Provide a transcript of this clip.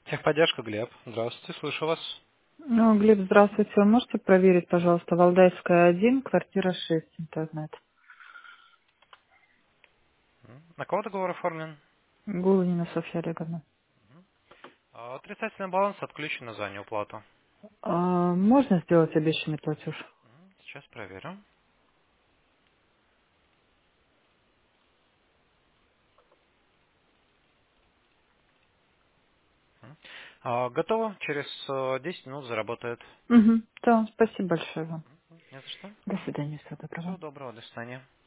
Техподдержка, Глеб. Здравствуйте, слышу вас. Ну, Глеб, здравствуйте. Вы можете проверить, пожалуйста, Валдайская, 1, квартира 6, интернет. На кого договор оформлен? Гулынина Софья Олеговна. Отрицательный баланс отключен за неуплату. Можно сделать обещанный платеж? Сейчас проверю. Готово. Через 10 минут заработает. Угу. Да, спасибо большое вам. Не за что. До свидания, всего доброго. Всего доброго, до свидания.